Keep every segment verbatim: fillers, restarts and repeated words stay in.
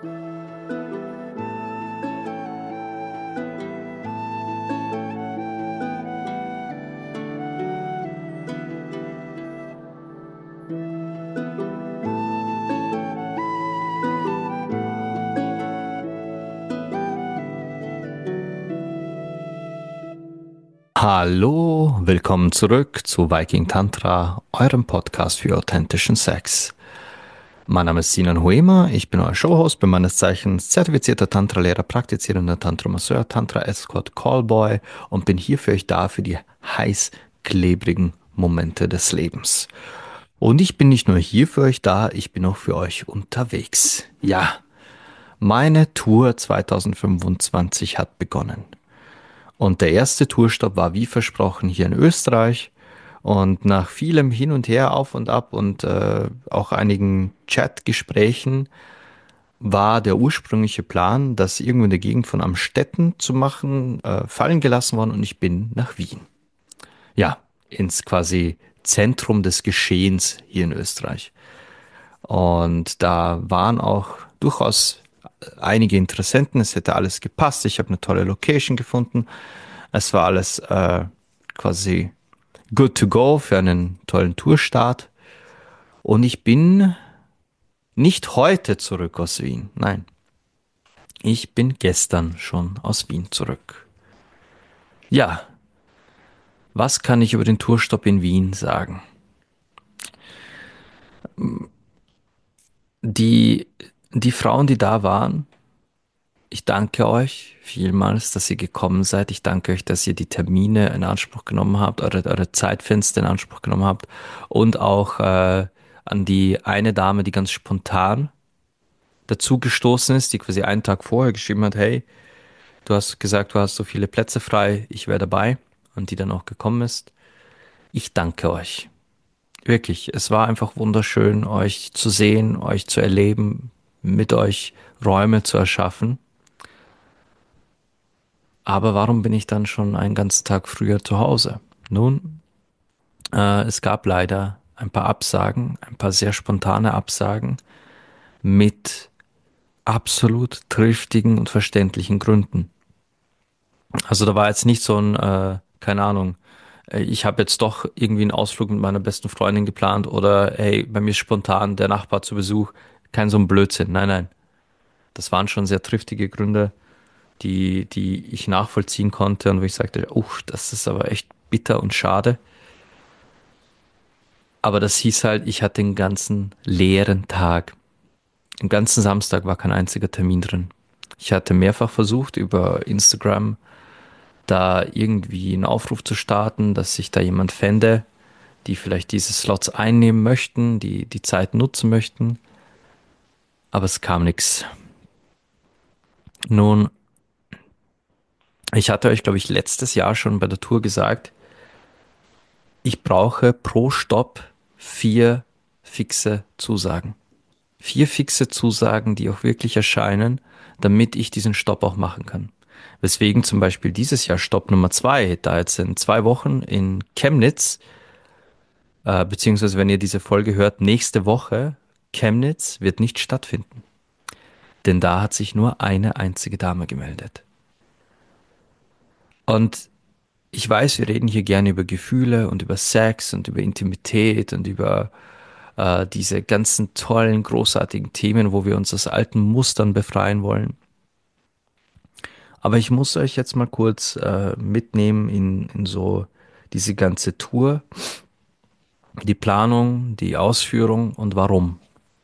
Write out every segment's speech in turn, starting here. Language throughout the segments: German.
Hallo, willkommen zurück zu Viking Tantra, eurem Podcast für authentischen Sex. Mein Name ist Sinan Huema, ich bin euer Showhost, bin meines Zeichens zertifizierter Tantra-Lehrer, praktizierender Tantra-Masseur, Tantra-Escort, Callboy und bin hier für euch da für die heiß klebrigen Momente des Lebens. Und ich bin nicht nur hier für euch da, ich bin auch für euch unterwegs. Ja, meine Tour zwanzig fünfundzwanzig hat begonnen. Und der erste Tourstopp war wie versprochen hier in Österreich. Und nach vielem Hin und Her, auf und ab und äh, auch einigen Chatgesprächen war der ursprüngliche Plan, das irgendwo in der Gegend von Amstetten zu machen, äh, fallen gelassen worden und ich bin nach Wien. Ja, ins quasi Zentrum des Geschehens hier in Österreich. Und da waren auch durchaus einige Interessenten. Es hätte alles gepasst. Ich habe eine tolle Location gefunden. Es war alles äh, quasi good to go für einen tollen Tourstart. Und ich bin nicht heute zurück aus Wien. Nein, ich bin gestern schon aus Wien zurück. Ja, was kann ich über den Tourstopp in Wien sagen? Die, die Frauen, die da waren, ich danke euch vielmals, dass ihr gekommen seid. Ich danke euch, dass ihr die Termine in Anspruch genommen habt, eure, eure Zeitfenster in Anspruch genommen habt. Und auch äh, an die eine Dame, die ganz spontan dazu gestoßen ist, die quasi einen Tag vorher geschrieben hat, hey, du hast gesagt, du hast so viele Plätze frei, ich wäre dabei. Und die dann auch gekommen ist. Ich danke euch. Wirklich, es war einfach wunderschön, euch zu sehen, euch zu erleben, mit euch Räume zu erschaffen. Aber warum bin ich dann schon einen ganzen Tag früher zu Hause? Nun, äh, es gab leider ein paar Absagen, ein paar sehr spontane Absagen mit absolut triftigen und verständlichen Gründen. Also da war jetzt nicht so ein, äh, keine Ahnung, äh, ich habe jetzt doch irgendwie einen Ausflug mit meiner besten Freundin geplant oder hey, bei mir ist spontan der Nachbar zu Besuch. Kein so ein Blödsinn. Nein, nein. Das waren schon sehr triftige Gründe, die, die ich nachvollziehen konnte und wo ich sagte, oh, das ist aber echt bitter und schade. Aber das hieß halt, ich hatte den ganzen leeren Tag. Im ganzen Samstag war kein einziger Termin drin. Ich hatte mehrfach versucht, über Instagram da irgendwie einen Aufruf zu starten, dass sich da jemand fände, die vielleicht diese Slots einnehmen möchten, die die Zeit nutzen möchten. Aber es kam nichts. Nun, ich hatte euch, glaube ich, letztes Jahr schon bei der Tour gesagt, ich brauche pro Stopp vier fixe Zusagen. Vier fixe Zusagen, die auch wirklich erscheinen, damit ich diesen Stopp auch machen kann. Weswegen zum Beispiel dieses Jahr Stopp Nummer zwei, da jetzt in zwei Wochen in Chemnitz, äh, beziehungsweise wenn ihr diese Folge hört, nächste Woche, Chemnitz wird nicht stattfinden. Denn da hat sich nur eine einzige Dame gemeldet. Und ich weiß, wir reden hier gerne über Gefühle und über Sex und über Intimität und über äh, diese ganzen tollen, großartigen Themen, wo wir uns aus alten Mustern befreien wollen. Aber ich muss euch jetzt mal kurz äh, mitnehmen in, in so diese ganze Tour, die Planung, die Ausführung und warum.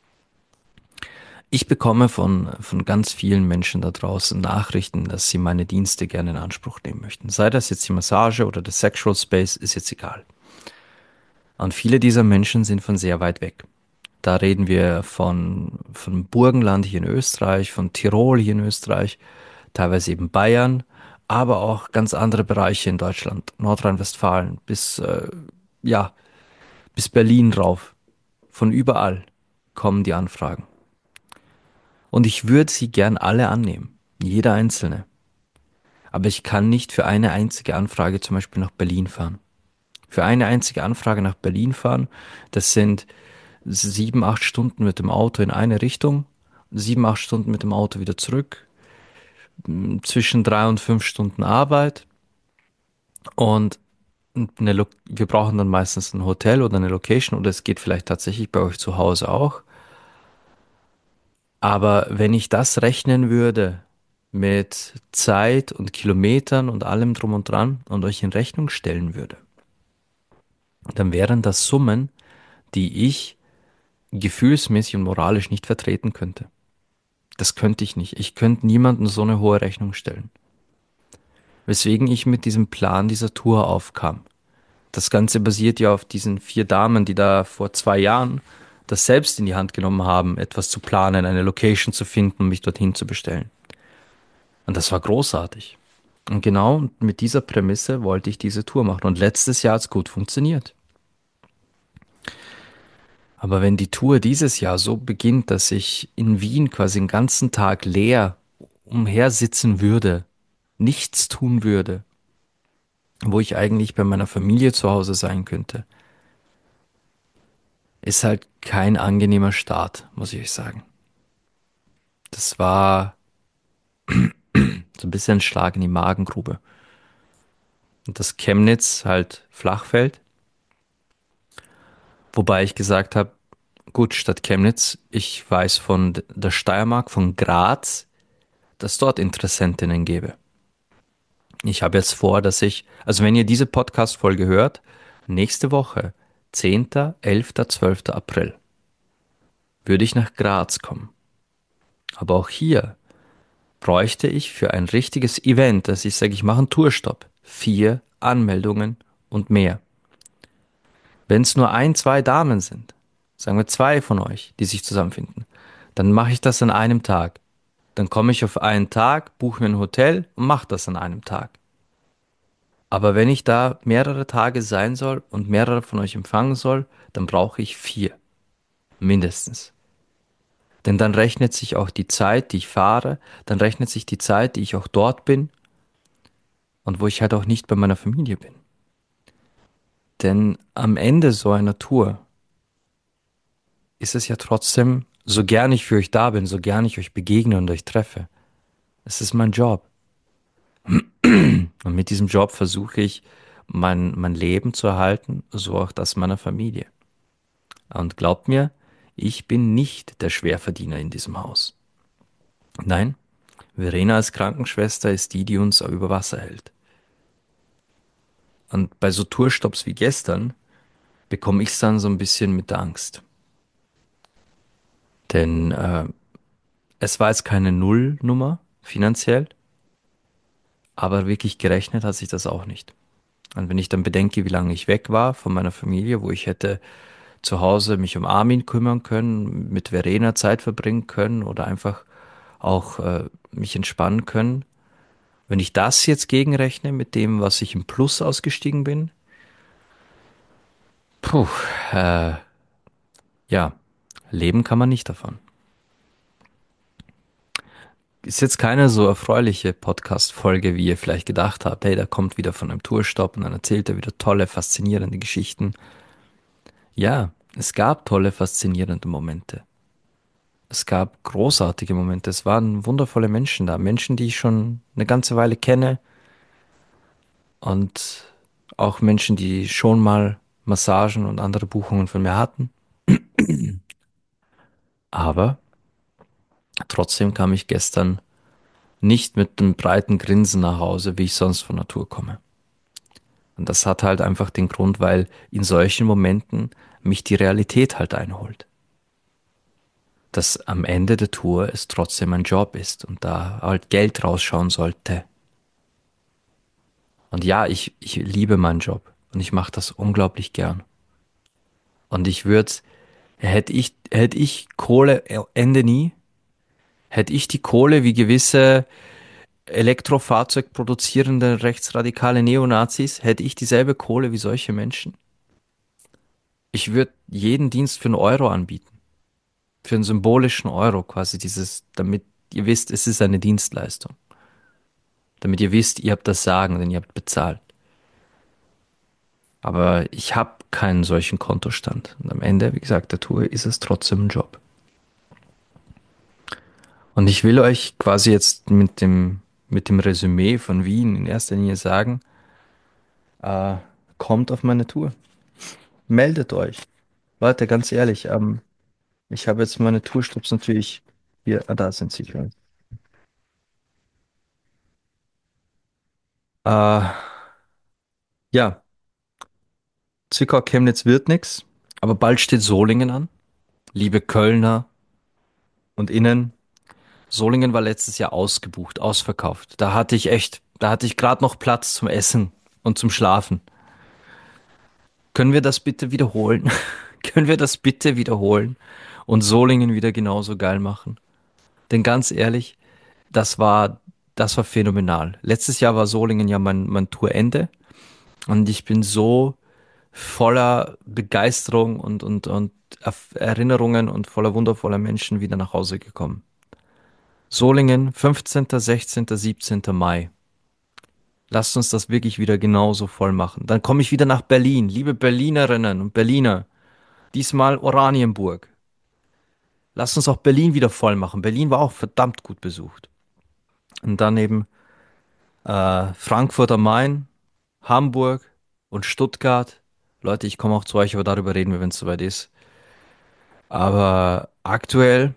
Ich bekomme von, von ganz vielen Menschen da draußen Nachrichten, dass sie meine Dienste gerne in Anspruch nehmen möchten. Sei das jetzt die Massage oder der Sexual Space, ist jetzt egal. Und viele dieser Menschen sind von sehr weit weg. Da reden wir von, von Burgenland hier in Österreich, von Tirol hier in Österreich, teilweise eben Bayern, aber auch ganz andere Bereiche in Deutschland, Nordrhein-Westfalen bis, äh, ja, bis Berlin rauf. Von überall kommen die Anfragen. Und ich würde sie gern alle annehmen, jeder einzelne. Aber ich kann nicht für eine einzige Anfrage zum Beispiel nach Berlin fahren. Für eine einzige Anfrage nach Berlin fahren, das sind sieben, acht Stunden mit dem Auto in eine Richtung sieben, acht Stunden mit dem Auto wieder zurück, m, zwischen drei und fünf Stunden Arbeit und eine Lo wir brauchen dann meistens ein Hotel oder eine Location oder es geht vielleicht tatsächlich bei euch zu Hause auch. Aber wenn ich das rechnen würde mit Zeit und Kilometern und allem drum und dran und euch in Rechnung stellen würde, dann wären das Summen, die ich gefühlsmäßig und moralisch nicht vertreten könnte. Das könnte ich nicht. Ich könnte niemandem so eine hohe Rechnung stellen. Weswegen ich mit diesem Plan dieser Tour aufkam. Das Ganze basiert ja auf diesen vier Damen, die da vor zwei Jahren das selbst in die Hand genommen haben, etwas zu planen, eine Location zu finden und mich dorthin zu bestellen. Und das war großartig. Und genau mit dieser Prämisse wollte ich diese Tour machen. Und letztes Jahr hat es gut funktioniert. Aber wenn die Tour dieses Jahr so beginnt, dass ich in Wien quasi den ganzen Tag leer umhersitzen würde, nichts tun würde, wo ich eigentlich bei meiner Familie zu Hause sein könnte, ist halt kein angenehmer Start, muss ich euch sagen. Das war so ein bisschen ein Schlag in die Magengrube. Und das Chemnitz halt flach fällt, wobei ich gesagt habe, gut, Stadt Chemnitz, ich weiß von der Steiermark, von Graz, dass dort Interessentinnen gäbe. Ich habe jetzt vor, dass ich, also wenn ihr diese Podcast-Folge hört, nächste Woche, zehnter, elfter, zwölfter April, würde ich nach Graz kommen. Aber auch hier bräuchte ich für ein richtiges Event, dass ich sage, ich mache einen Tourstopp, vier Anmeldungen und mehr. Wenn es nur ein, zwei Damen sind, sagen wir zwei von euch, die sich zusammenfinden, dann mache ich das an einem Tag. Dann komme ich auf einen Tag, buche mir ein Hotel und mache das an einem Tag. Aber wenn ich da mehrere Tage sein soll und mehrere von euch empfangen soll, dann brauche ich vier, mindestens. Denn dann rechnet sich auch die Zeit, die ich fahre, dann rechnet sich die Zeit, die ich auch dort bin und wo ich halt auch nicht bei meiner Familie bin. Denn am Ende so einer Tour ist es ja trotzdem, so gern ich für euch da bin, so gern ich euch begegne und euch treffe, es ist mein Job. Und mit diesem Job versuche ich, mein, mein Leben zu erhalten, so auch das meiner Familie. Und glaubt mir, ich bin nicht der Schwerverdiener in diesem Haus. Nein, Verena als Krankenschwester ist die, die uns über Wasser hält. Und bei so Tourstopps wie gestern bekomme ich es dann so ein bisschen mit der Angst. Denn äh, es war jetzt keine Nullnummer finanziell, aber wirklich gerechnet hat sich das auch nicht. Und wenn ich dann bedenke, wie lange ich weg war von meiner Familie, wo ich hätte zu Hause mich um Armin kümmern können, mit Verena Zeit verbringen können oder einfach auch äh, mich entspannen können. Wenn ich das jetzt gegenrechne mit dem, was ich im Plus ausgestiegen bin, puh, äh, ja, leben kann man nicht davon. Ist jetzt keine so erfreuliche Podcast-Folge, wie ihr vielleicht gedacht habt. Hey, der kommt wieder von einem Tourstopp und dann erzählt er wieder tolle, faszinierende Geschichten. Ja, es gab tolle, faszinierende Momente. Es gab großartige Momente. Es waren wundervolle Menschen da. Menschen, die ich schon eine ganze Weile kenne und auch Menschen, die schon mal Massagen und andere Buchungen von mir hatten. Aber trotzdem kam ich gestern nicht mit einem breiten Grinsen nach Hause, wie ich sonst von Natur komme. Und das hat halt einfach den Grund, weil in solchen Momenten mich die Realität halt einholt. Dass am Ende der Tour es trotzdem ein Job ist und da halt Geld rausschauen sollte. Und ja, ich, ich liebe meinen Job und ich mache das unglaublich gern. Und ich würde, hätte ich, hätte ich Kohle, äh, Ende nie, hätte ich die Kohle wie gewisse Elektrofahrzeug produzierende rechtsradikale Neonazis, hätte ich dieselbe Kohle wie solche Menschen. Ich würde jeden Dienst für einen Euro anbieten. Für einen symbolischen Euro quasi dieses, damit ihr wisst, es ist eine Dienstleistung. Damit ihr wisst, ihr habt das Sagen, denn ihr habt bezahlt. Aber ich habe keinen solchen Kontostand. Und am Ende, wie gesagt, der Tour ist es trotzdem ein Job. Und ich will euch quasi jetzt mit dem, mit dem Resümee von Wien in erster Linie sagen, äh, kommt auf meine Tour. Meldet euch. Leute, ganz ehrlich, ähm, ich habe jetzt meine Tourstops natürlich hier, ah, da sind sie schon. Äh, ja, Zwickau, Chemnitz wird nix, aber bald steht Solingen an. Liebe Kölner und Innen, Solingen war letztes Jahr ausgebucht, ausverkauft. Da hatte ich echt, da hatte ich gerade noch Platz zum Essen und zum Schlafen. Können wir das bitte wiederholen? Können wir das bitte wiederholen und Solingen wieder genauso geil machen? Denn ganz ehrlich, das war, das war phänomenal. Letztes Jahr war Solingen ja mein, mein Tourende und ich bin so voller Begeisterung und, und, und Erf- Erinnerungen und voller wundervoller Menschen wieder nach Hause gekommen. Solingen, fünfzehnten., sechzehnten., siebzehnten. Mai. Lasst uns das wirklich wieder genauso voll machen. Dann komme ich wieder nach Berlin. Liebe Berlinerinnen und Berliner, diesmal Oranienburg. Lasst uns auch Berlin wieder voll machen. Berlin war auch verdammt gut besucht. Und dann eben äh, Frankfurt am Main, Hamburg und Stuttgart. Leute, ich komme auch zu euch, aber darüber reden wir, wenn es soweit ist. Aber aktuell,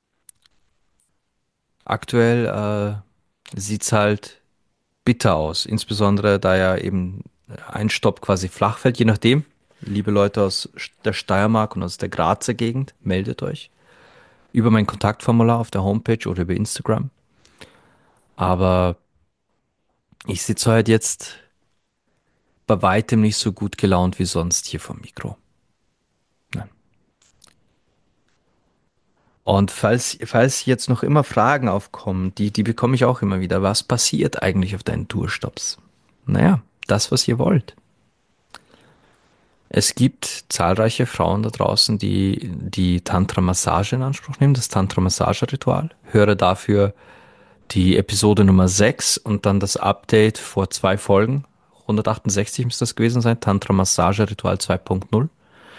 aktuell äh, sieht's halt bitter aus. Insbesondere da ja eben ein Stopp quasi flach fällt, je nachdem. Liebe Leute aus der Steiermark und aus der Grazer Gegend, meldet euch über mein Kontaktformular auf der Homepage oder über Instagram. Aber ich sitze halt jetzt bei weitem nicht so gut gelaunt wie sonst hier vom Mikro. Nein. Und falls, falls jetzt noch immer Fragen aufkommen, die, die bekomme ich auch immer wieder. Was passiert eigentlich auf deinen Tourstops? Naja, das, was ihr wollt. Es gibt zahlreiche Frauen da draußen, die die Tantra-Massage in Anspruch nehmen, das Tantra-Massage-Ritual. Höre dafür die Episode Nummer sechs und dann das Update vor zwei Folgen. hundertachtundsechzig müsste das gewesen sein, Tantra-Massage-Ritual zwei Punkt null.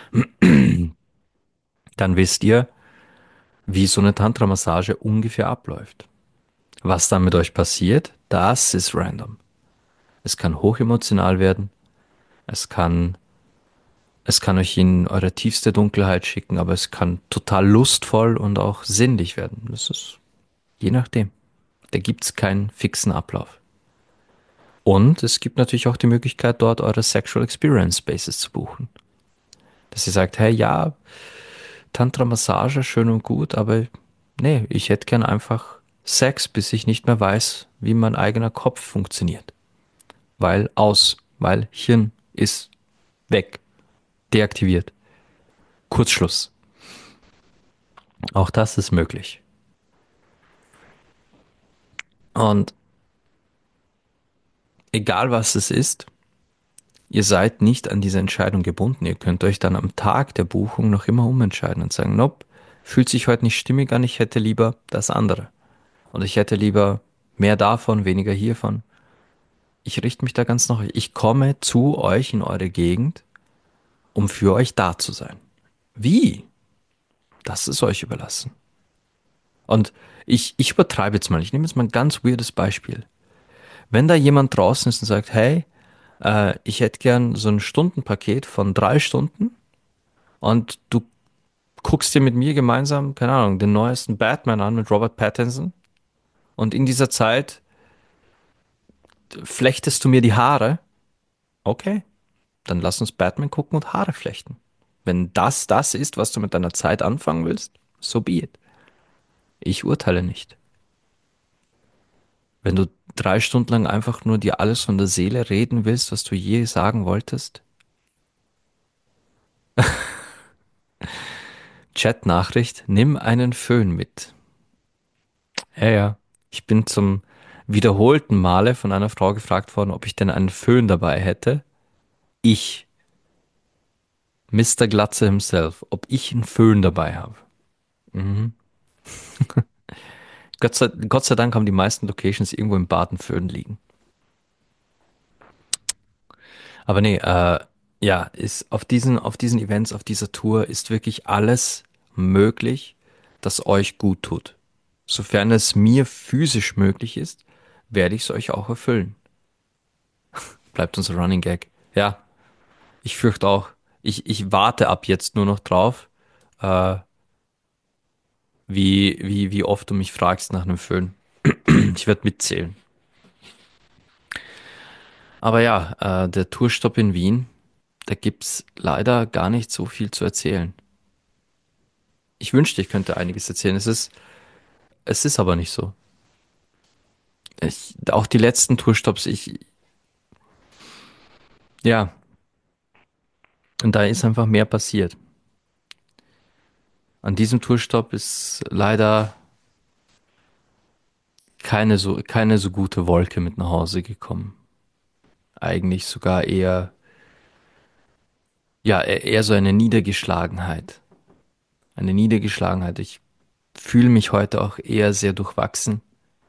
Dann wisst ihr, wie so eine Tantra-Massage ungefähr abläuft. Was dann mit euch passiert, das ist random. Es kann hochemotional werden, es kann, es kann euch in eure tiefste Dunkelheit schicken, aber es kann total lustvoll und auch sinnlich werden. Das ist je nachdem. Da gibt's keinen fixen Ablauf. Und es gibt natürlich auch die Möglichkeit, dort eure Sexual Experience Spaces zu buchen. Dass ihr sagt, hey, ja, Tantra-Massage, schön und gut, aber nee, ich hätte gern einfach Sex, bis ich nicht mehr weiß, wie mein eigener Kopf funktioniert. Weil aus, weil Hirn ist weg, deaktiviert. Kurzschluss. Auch das ist möglich. Und egal was es ist, ihr seid nicht an diese Entscheidung gebunden. Ihr könnt euch dann am Tag der Buchung noch immer umentscheiden und sagen, nope, fühlt sich heute nicht stimmig an, ich hätte lieber das andere. Und ich hätte lieber mehr davon, weniger hiervon. Ich richte mich da ganz nach euch. Ich komme zu euch in eure Gegend, um für euch da zu sein. Wie? Das ist euch überlassen. Und ich, ich übertreibe jetzt mal. Ich nehme jetzt mal ein ganz weirdes Beispiel. Wenn da jemand draußen ist und sagt, hey, äh, ich hätte gern so ein Stundenpaket von drei Stunden und du guckst dir mit mir gemeinsam, keine Ahnung, den neuesten Batman an mit Robert Pattinson und in dieser Zeit flechtest du mir die Haare, okay, dann lass uns Batman gucken und Haare flechten. Wenn das das ist, was du mit deiner Zeit anfangen willst, so be it. Ich urteile nicht. Wenn du drei Stunden lang einfach nur dir alles von der Seele reden willst, was du je sagen wolltest, Chat-Nachricht, nimm einen Föhn mit. Ja, ja. Ich bin zum wiederholten Male von einer Frau gefragt worden, ob ich denn einen Föhn dabei hätte. Ich, Mister Glatze himself, ob ich einen Föhn dabei habe. Mhm. Gott sei, Gott sei Dank haben die meisten Locations irgendwo im Bad einen Föhn liegen. Aber nee, äh, ja, ist auf diesen, auf diesen Events, auf dieser Tour ist wirklich alles möglich, das euch gut tut. Sofern es mir physisch möglich ist, werde ich es euch auch erfüllen. Bleibt unser Running Gag. Ja, ich fürchte auch. Ich, ich warte ab jetzt nur noch drauf, äh, wie, wie, wie oft du mich fragst nach einem Föhn. Ich werde mitzählen. Aber ja, äh, der Tourstopp in Wien, da gibt's leider gar nicht so viel zu erzählen. Ich wünschte, ich könnte einiges erzählen. Es ist, es ist aber nicht so. Ich, auch die letzten Tourstopps, ich, ja, und da ist einfach mehr passiert. An diesem Tourstopp ist leider keine so, keine so gute Wolke mit nach Hause gekommen. Eigentlich sogar eher, ja, e- eher so eine Niedergeschlagenheit. Eine Niedergeschlagenheit. Ich fühle mich heute auch eher sehr durchwachsen,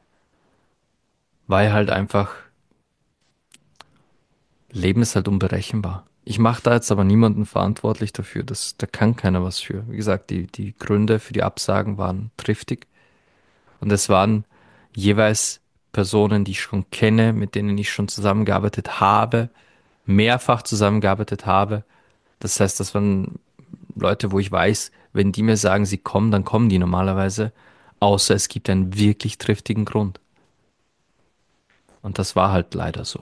weil halt einfach Leben ist halt unberechenbar. Ich mache da jetzt aber niemanden verantwortlich dafür. Das, da kann keiner was für. Wie gesagt, die, die Gründe für die Absagen waren triftig. Und es waren jeweils Personen, die ich schon kenne, mit denen ich schon zusammengearbeitet habe, mehrfach zusammengearbeitet habe. Das heißt, das waren Leute, wo ich weiß, wenn die mir sagen, sie kommen, dann kommen die normalerweise. Außer es gibt einen wirklich triftigen Grund. Und das war halt leider so.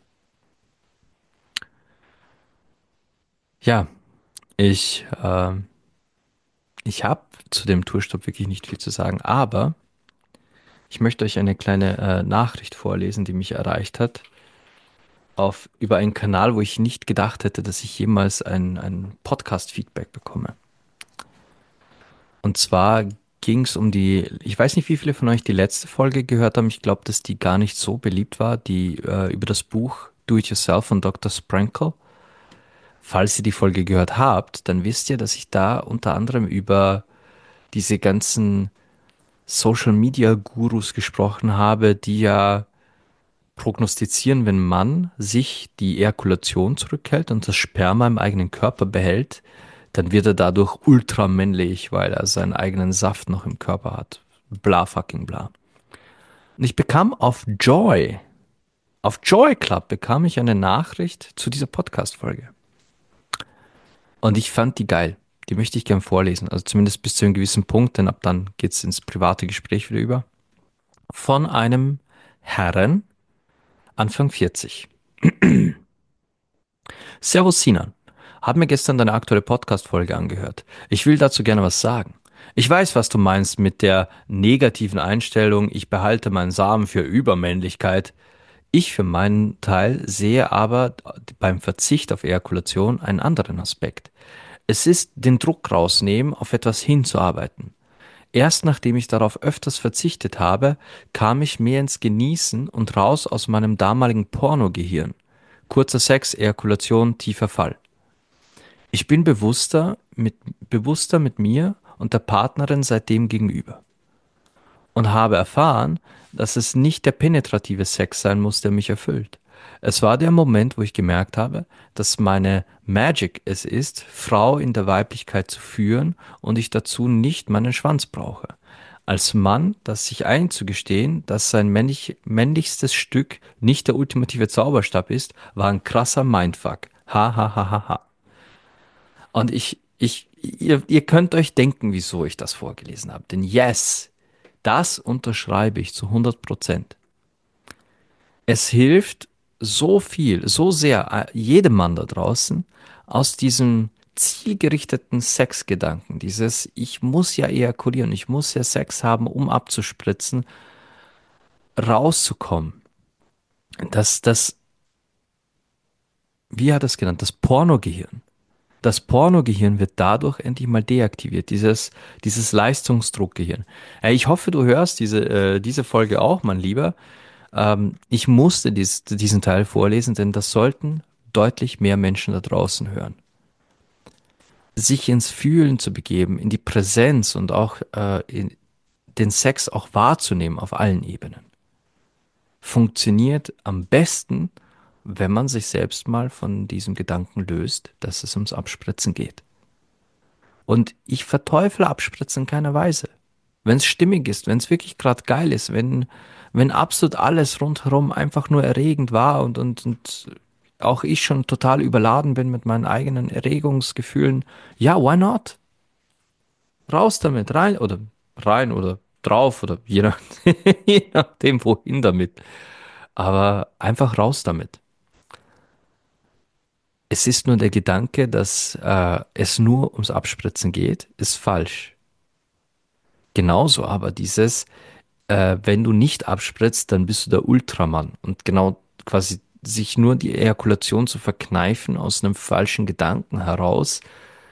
Ja, ich, äh, ich habe zu dem Tourstopp wirklich nicht viel zu sagen, aber ich möchte euch eine kleine äh, Nachricht vorlesen, die mich erreicht hat auf, über einen Kanal, wo ich nicht gedacht hätte, dass ich jemals ein, ein Podcast-Feedback bekomme. Und zwar ging es um die, ich weiß nicht, wie viele von euch die letzte Folge gehört haben. Ich glaube, dass die gar nicht so beliebt war, die äh, über das Buch Do It Yourself von Doktor Sprinkle. Falls ihr die Folge gehört habt, dann wisst ihr, dass ich da unter anderem über diese ganzen Social Media Gurus gesprochen habe, die ja prognostizieren, wenn man sich die Ejakulation zurückhält und das Sperma im eigenen Körper behält, dann wird er dadurch ultramännlich, weil er seinen eigenen Saft noch im Körper hat. Bla fucking bla. Und ich bekam auf Joy, auf Joy Club bekam ich eine Nachricht zu dieser Podcast-Folge. Und ich fand die geil. Die möchte ich gern vorlesen. Also zumindest bis zu einem gewissen Punkt, denn ab dann geht's ins private Gespräch wieder über. Von einem Herren, Anfang vierzig. Servus Sinan. Hab mir gestern deine aktuelle Podcast-Folge angehört. Ich will dazu gerne was sagen. Ich weiß, was du meinst mit der negativen Einstellung, ich behalte meinen Samen für Übermännlichkeit. Ich für meinen Teil sehe aber beim Verzicht auf Ejakulation einen anderen Aspekt. Es ist den Druck rausnehmen, auf etwas hinzuarbeiten. Erst nachdem ich darauf öfters verzichtet habe, kam ich mehr ins Genießen und raus aus meinem damaligen Pornogehirn. Kurzer Sex, Ejakulation, tiefer Fall. Ich bin bewusster mit, bewusster mit mir und der Partnerin seitdem gegenüber und habe erfahren, dass es nicht der penetrative Sex sein muss, der mich erfüllt. Es war der Moment, wo ich gemerkt habe, dass meine Magic es ist, Frau in der Weiblichkeit zu führen und ich dazu nicht meinen Schwanz brauche. Als Mann, das sich einzugestehen, dass sein männlich, männlichstes Stück nicht der ultimative Zauberstab ist, war ein krasser Mindfuck. Ha ha ha ha ha. Und ich, ich, ihr, ihr könnt euch denken, wieso ich das vorgelesen habe. Denn yes, das unterschreibe ich zu hundert Prozent. Es hilft so viel, so sehr äh, jedem Mann da draußen aus diesem zielgerichteten Sexgedanken, dieses ich muss ja ejakulieren, ich muss ja Sex haben, um abzuspritzen, rauszukommen. Das, das, wie hat er es genannt? Das Pornogehirn. Das Pornogehirn wird dadurch endlich mal deaktiviert, dieses, dieses Leistungsdruckgehirn. Äh, Ich hoffe, du hörst diese, äh, diese Folge auch, mein Lieber. Ähm, ich musste dies, diesen Teil vorlesen, denn das sollten deutlich mehr Menschen da draußen hören. Sich ins Fühlen zu begeben, in die Präsenz und auch äh, in, den Sex auch wahrzunehmen auf allen Ebenen, funktioniert am besten, wenn man sich selbst mal von diesem Gedanken löst, dass es ums Abspritzen geht. Und ich verteufle Abspritzen in keiner Weise. wenn es stimmig ist, wenn es wirklich gerade geil ist, wenn, wenn absolut alles rundherum einfach nur erregend war und, und, und auch ich schon total überladen bin mit meinen eigenen Erregungsgefühlen, ja, why not? Raus damit, rein oder rein oder drauf oder je, nach, je nachdem, wohin damit. Aber einfach raus damit. Es ist nur der Gedanke, dass äh, es nur ums Abspritzen geht, ist falsch. Genauso aber dieses, äh, wenn du nicht abspritzt, dann bist du der Ultramann. Und genau quasi sich nur die Ejakulation zu verkneifen aus einem falschen Gedanken heraus,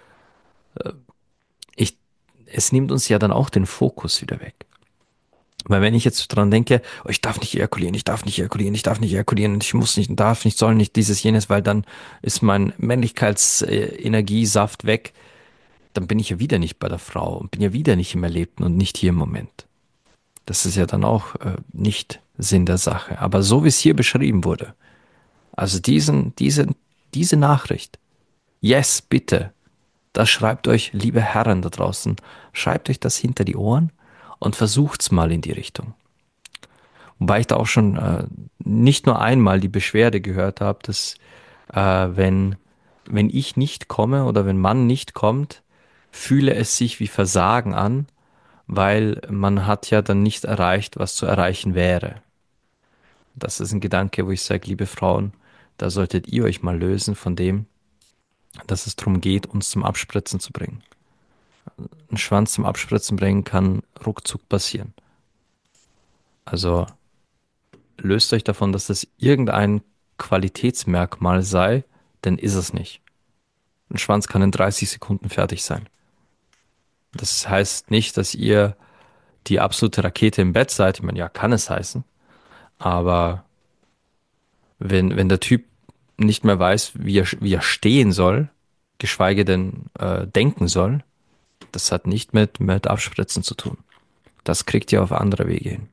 ich, es nimmt uns ja dann auch den Fokus wieder weg. Weil wenn ich jetzt dran denke, oh, ich darf nicht ejakulieren, ich darf nicht ejakulieren, ich darf nicht ejakulieren, ich muss nicht, darf nicht, soll nicht dieses, jenes, weil dann ist mein Männlichkeitsenergiesaft weg, dann bin ich ja wieder nicht bei der Frau und bin ja wieder nicht im Erlebten und nicht hier im Moment. Das ist ja dann auch äh, nicht Sinn der Sache. Aber so wie es hier beschrieben wurde, also diesen, diese, diese Nachricht, yes, bitte, das schreibt euch, liebe Herren da draußen, schreibt euch das hinter die Ohren und versucht's mal in die Richtung. Wobei ich da auch schon äh, nicht nur einmal die Beschwerde gehört habe, dass äh, wenn, wenn ich nicht komme oder wenn man nicht kommt, fühle es sich wie Versagen an, weil man hat ja dann nicht erreicht, was zu erreichen wäre. Das ist ein Gedanke, wo ich sage, liebe Frauen, da solltet ihr euch mal lösen von dem, dass es darum geht, uns zum Abspritzen zu bringen. Ein Schwanz zum Abspritzen bringen kann ruckzuck passieren. Also löst euch davon, dass das irgendein Qualitätsmerkmal sei, denn ist es nicht. Ein Schwanz kann in dreißig Sekunden fertig sein. Das heißt nicht, dass ihr die absolute Rakete im Bett seid. Ich meine, ja, kann es heißen. Aber wenn, wenn der Typ nicht mehr weiß, wie er, wie er stehen soll, geschweige denn äh, denken soll, das hat nicht mit, mit Abspritzen zu tun. Das kriegt ihr auf andere Wege hin.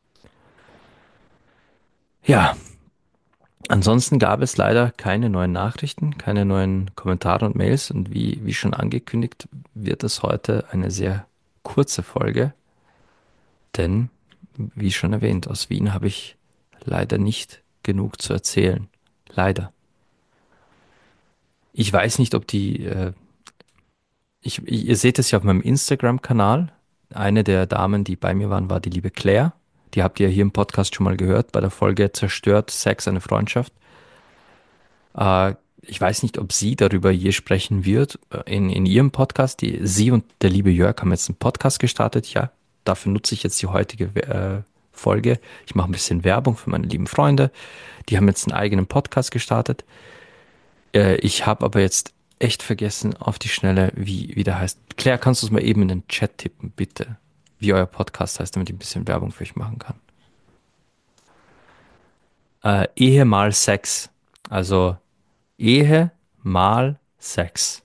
Ja, ansonsten gab es leider keine neuen Nachrichten, keine neuen Kommentare und Mails und wie, wie schon angekündigt, wird es heute eine sehr kurze Folge, denn, wie schon erwähnt, aus Wien habe ich leider nicht genug zu erzählen. Leider. Ich weiß nicht, ob die, äh, ich, ihr seht es ja auf meinem Instagram-Kanal. Eine der Damen, die bei mir waren, war die liebe Claire. Die habt ihr hier im Podcast schon mal gehört, bei der Folge Zerstört Sex, eine Freundschaft. Äh, ich weiß nicht, ob sie darüber je sprechen wird äh, in, in ihrem Podcast. Die, sie und der liebe Jörg haben jetzt einen Podcast gestartet. Ja, dafür nutze ich jetzt die heutige äh, Folge. Ich mache ein bisschen Werbung für meine lieben Freunde. Die haben jetzt einen eigenen Podcast gestartet. Äh, ich habe aber jetzt echt vergessen auf die Schnelle, wie, wie der heißt. Claire, kannst du es mal eben in den Chat tippen, bitte? Wie euer Podcast heißt, damit ich ein bisschen Werbung für euch machen kann. Äh, Ehe mal Sex. Also Ehe mal Sex.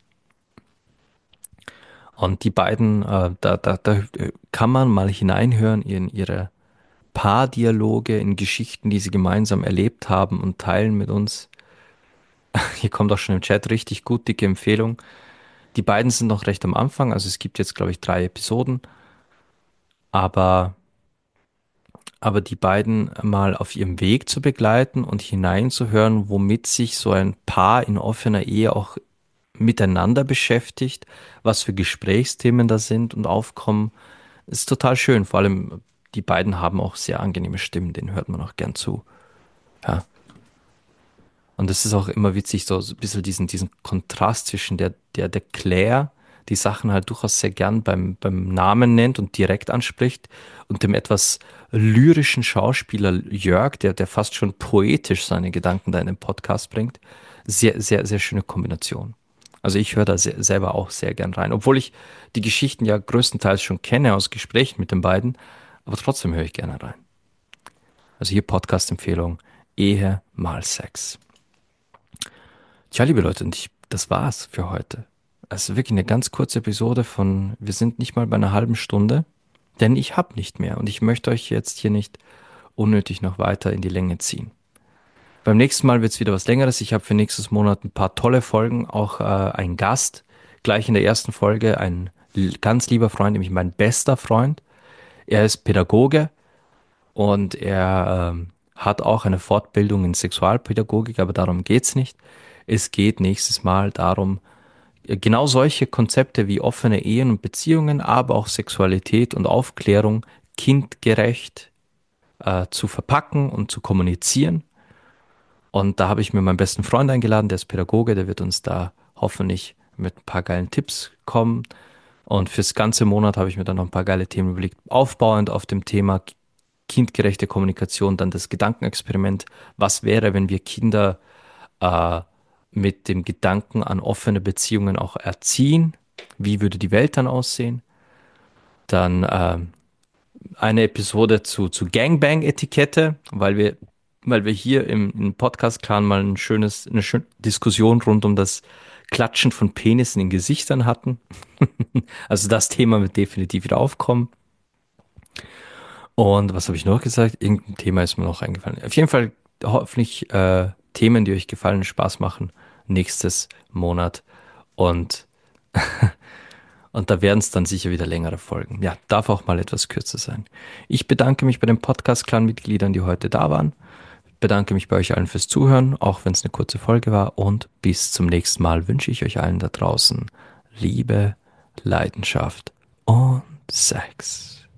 Und die beiden, äh, da, da, da kann man mal hineinhören in ihre Paardialoge, in Geschichten, die sie gemeinsam erlebt haben und teilen mit uns. Hier kommt auch schon im Chat richtig gut, dicke Empfehlung. Die beiden sind noch recht am Anfang, also es gibt jetzt, glaube ich, drei Episoden, aber, aber die beiden mal auf ihrem Weg zu begleiten und hineinzuhören, womit sich so ein Paar in offener Ehe auch miteinander beschäftigt, was für Gesprächsthemen da sind und aufkommen, ist total schön. Vor allem, die beiden haben auch sehr angenehme Stimmen, denen hört man auch gern zu. Ja. Und es ist auch immer witzig, so so ein bisschen diesen, diesen Kontrast zwischen der, der, der Claire, die Sachen halt durchaus sehr gern beim, beim Namen nennt und direkt anspricht, und dem etwas lyrischen Schauspieler Jörg, der, der fast schon poetisch seine Gedanken da in den Podcast bringt. Sehr, sehr, sehr schöne Kombination. Also ich höre da sehr, selber auch sehr gern rein, obwohl ich die Geschichten ja größtenteils schon kenne aus Gesprächen mit den beiden, aber trotzdem höre ich gerne rein. Also hier Podcast-Empfehlung, Ehe mal Sex. Tja, liebe Leute, und ich, das war's für heute. Also wirklich eine ganz kurze Episode von, wir sind nicht mal bei einer halben Stunde, denn ich habe nicht mehr und ich möchte euch jetzt hier nicht unnötig noch weiter in die Länge ziehen. Beim nächsten Mal wird's wieder was Längeres. Ich habe für nächstes Monat ein paar tolle Folgen, auch äh, einen Gast. Gleich in der ersten Folge ein l- ganz lieber Freund, nämlich mein bester Freund. Er ist Pädagoge und er ähm, hat auch eine Fortbildung in Sexualpädagogik, aber darum geht's nicht. Es geht nächstes Mal darum, äh, genau solche Konzepte wie offene Ehen und Beziehungen, aber auch Sexualität und Aufklärung kindgerecht äh, zu verpacken und zu kommunizieren. Und da habe ich mir meinen besten Freund eingeladen, der ist Pädagoge, der wird uns da hoffentlich mit ein paar geilen Tipps kommen. Und fürs ganze Monat habe ich mir dann noch ein paar geile Themen überlegt, aufbauend auf dem Thema kindgerechte Kommunikation, dann das Gedankenexperiment. Was wäre, wenn wir Kinder äh, mit dem Gedanken an offene Beziehungen auch erziehen? Wie würde die Welt dann aussehen? Dann äh, eine Episode zu, zu Gangbang-Etikette, weil wir, weil wir hier im, im Podcast-Clan mal ein schönes, eine schöne Diskussion rund um das Klatschen von Penissen in Gesichtern hatten. Also das Thema wird definitiv wieder aufkommen. Und was habe ich noch gesagt? Irgendein Thema ist mir noch eingefallen. Auf jeden Fall hoffentlich äh, Themen, die euch gefallen und Spaß machen, nächstes Monat. Und, und da werden es dann sicher wieder längere Folgen. Ja, darf auch mal etwas kürzer sein. Ich bedanke mich bei den Podcast-Clan-Mitgliedern, die heute da waren. Bedanke mich bei euch allen fürs Zuhören, auch wenn es eine kurze Folge war. Und bis zum nächsten Mal wünsche ich euch allen da draußen Liebe, Leidenschaft und Sex.